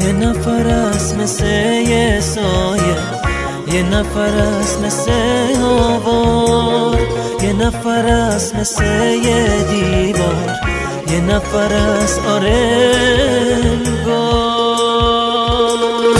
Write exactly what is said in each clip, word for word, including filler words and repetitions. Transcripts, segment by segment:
یه نفر است مثل یه سایه، یه نفر است مثل آوار، یه نفر است مثل یه دیوار، یه نفر است آره انگار.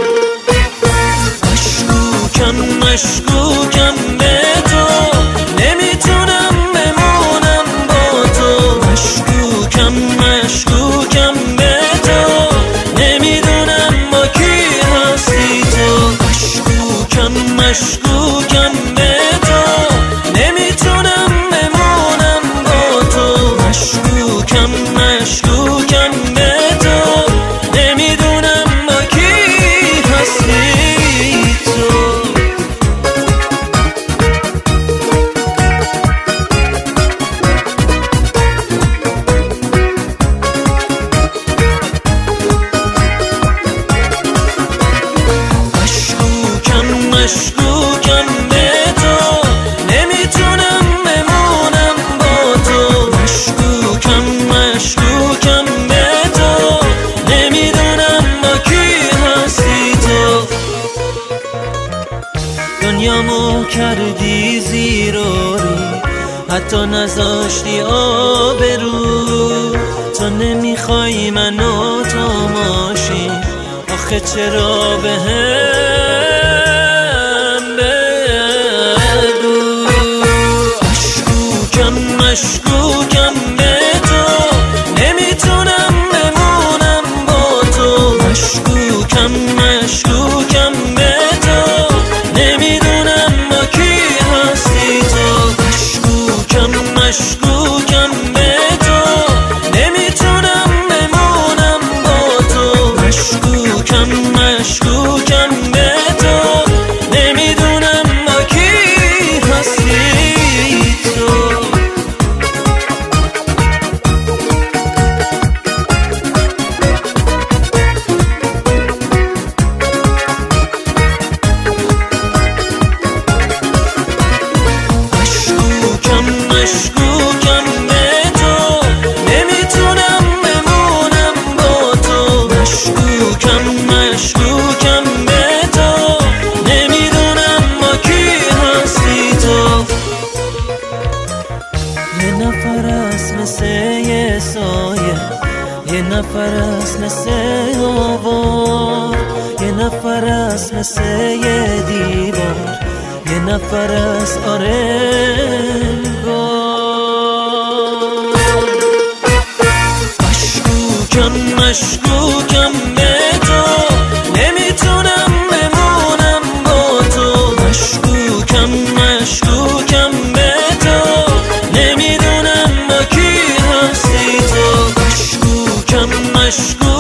مشکوکم مشکوکم به تو، نمیتونم بمونم با تو. مشکوکم مشکوکم به تو، نمیدونم با کی هستی تو. مشکوکم مشکوکم به تو، نمیتونم بمونم با تو. مشکوکم مشکوکم به تو، نمیدونم با کی هستی تو. مشکوکم به تو، نمیتونم بمونم با تو. مشکوکم مشکوکم به تو، نمیدونم با کی هستی تو. دنیامو کردی زیر و رو، حتی نذاشتی آبرو. تو نمیخوای منو تا ماشین، آخه چرا بهم بگو. مشکوکم مشکوکم به تو، نمیتونم بمونم با تو. مشکوکم مشکوکم به تو، نمیدونم با کی هستی تو. مشکوکم مشکوکم به تو، نمیتونم بمونم با تو. مشکوکم مشکوکم به تو، نمیدونم با کی هستی تو. مشکوکم مشکوکم به تو، نمیتونم بمونم با تو. مشکوکم مشکوکم به تو، نمیدونم با کی هستی تو. یه نفر است مثل یه سایه، یه نفر است مثل آوار، یه نفر است مثل یه دیوار، یه نفر است آره انگار. مشکوکم مشکوکم به تو، نمیتونم بمونم با تو. مشکوکم مشکوکم به تو، نمیدونم با کی هستی تو. مشکوکم مشکوکم